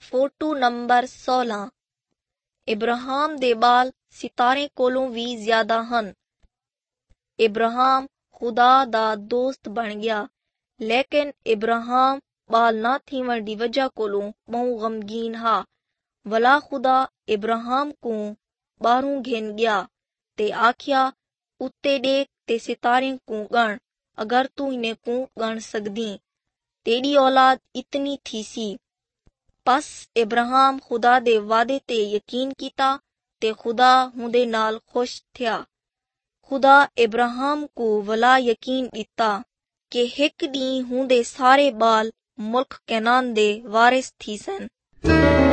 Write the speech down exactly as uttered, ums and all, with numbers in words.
Photo number सोलह। इब्राहिम दे बाल सितारे कोलों भी ज्यादा हन। इब्राहिम खुदा दा दोस्त बन गया, लेकिन इब्राहिम बाल ना थीवन दी वजह कोलों बहु गमगीन हा। वला खुदा इब्राहिम को बाहरों घेन गया ते आख्या, उत्ते देख ते सितारे को गण, अगर तू इन्हें को गण सकदी, तेरी औलाद इतनी थी सी। पस इब्राहिम खुदा दे वादे ते यकीन कीता ते खुदा हुंदे नाल खुश थिया। खुदा इब्राहिम को वला यकीन दिता कि हिक दी हुंदे सारे बाल मुल्क कैनान दे वारिस थी सन।